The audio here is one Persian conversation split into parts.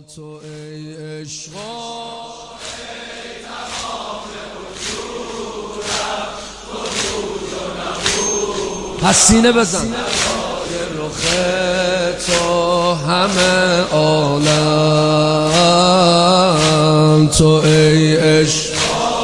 تو ای عشقا ای تمام وجودم وجود و نبود پس سینه بزن رخ تو همه عالم تو ای عشقا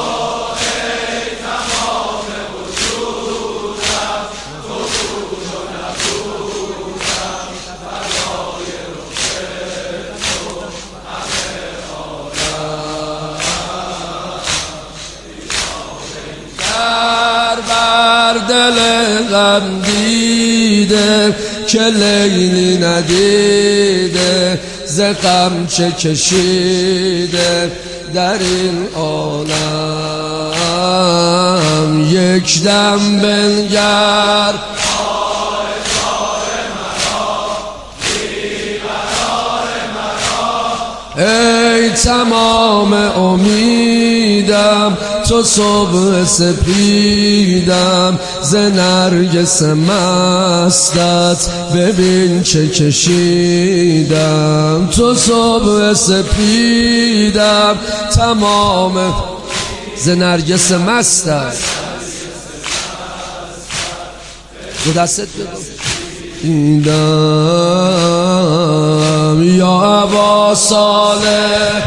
بر دل غم دیده که لیلی ندیده ز غم چه کشیده در این عالم یک دم بنگر ای تمام امیدم تو صبح سپیدم ز نرگس مستت ببین چه کشیدم تو صبح سپیدم تمام ز نرگس مستت دو دستت دیدم یا ابا صالح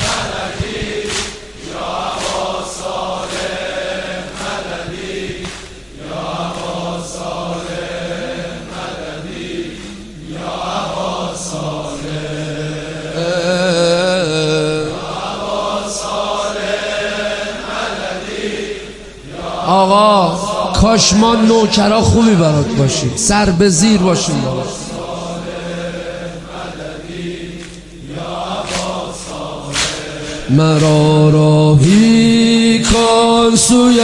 آقا کاش ما نوکرا خوبی برات باشیم سر به زیر باشیم برات مرا راهی کن سوی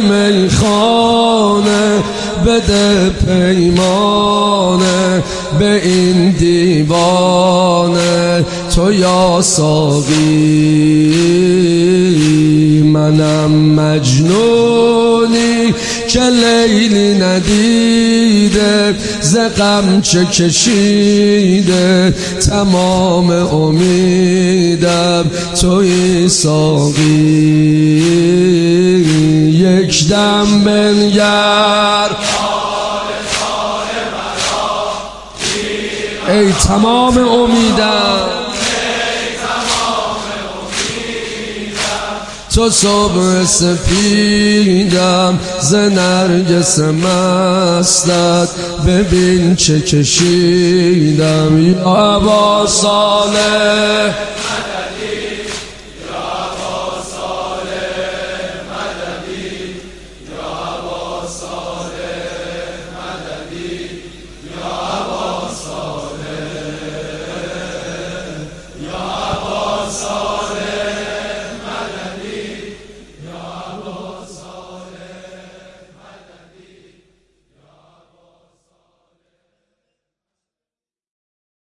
میخانه بده پیمانه به این دیوانه تو یا ساقی منم مجنونی که لیلی ندیده ز غم چه کشیده تمام امیدم توی ساقی یک دم بنگر ای تمام امیدم تو صبح سپیدم ز نرگس مستت ببین چه کشیدم یا ابا صالح